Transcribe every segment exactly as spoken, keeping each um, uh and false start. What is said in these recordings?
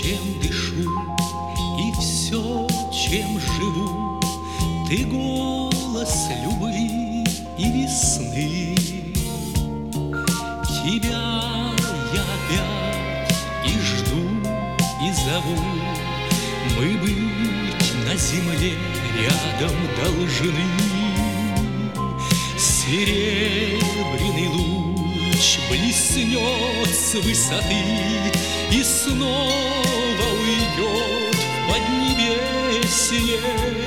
чем дышу, и все, чем живу, ты голос любви и весны. Тебя я опять и жду, и зову. Мы быть на земле рядом должны. Серебряный луч блеснет с высоты и снова уйдет в поднебесье.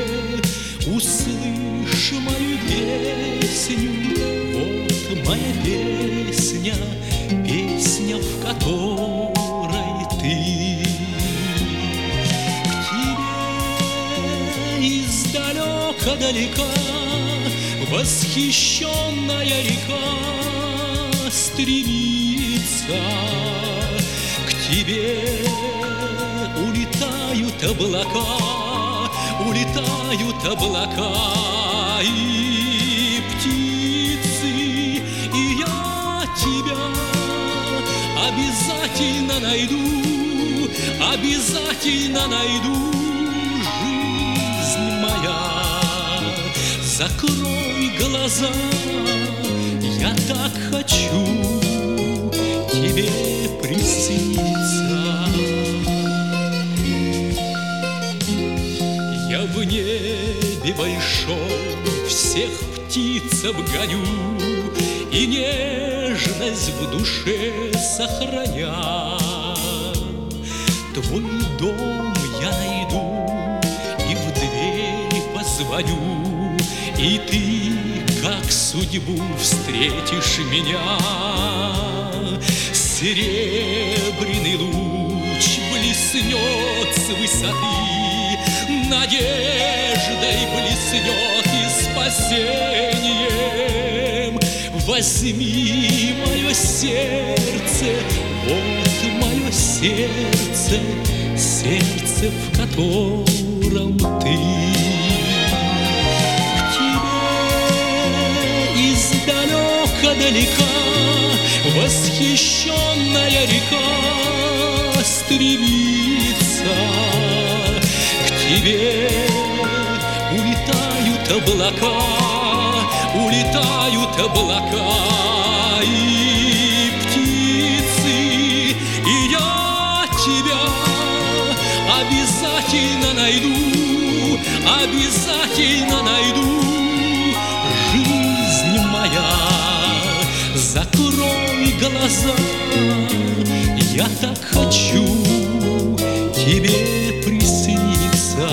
Услышь мою песню, вот моя песня, песня, в которой ты. К тебе издалека-далека восхищенная река стремится. К тебе улетают облака, улетают облака и птицы, и я тебя обязательно найду, обязательно найду, жизнь моя. Закрой глаза, я так хочу тебе присниться. Я в небе большом всех птиц обгоню и нежность в душе сохраня. Твой дом я найду и в дверь позвоню, и ты, как судьбу, встретишь меня. Серебряный луч блеснет с высоты, надеждой блеснет и спасением. Возьми мое сердце, вот мое сердце, сердце, в котором ты. Издалека-далека восхищенная река стремится. К тебе улетают облака, улетают облака и птицы, и я тебя обязательно найду, обязательно найду, жизнь моя. Закрой глаза, я так хочу тебе присниться.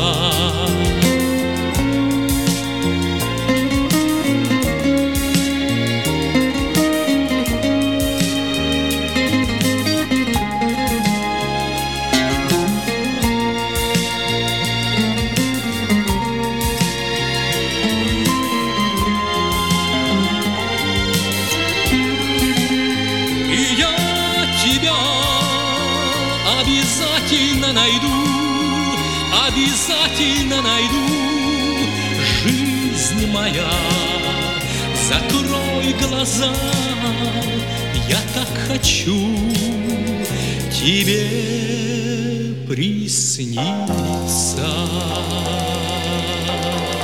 Обязательно найду, обязательно найду, жизнь моя. Закрой глаза, я так хочу тебе присниться.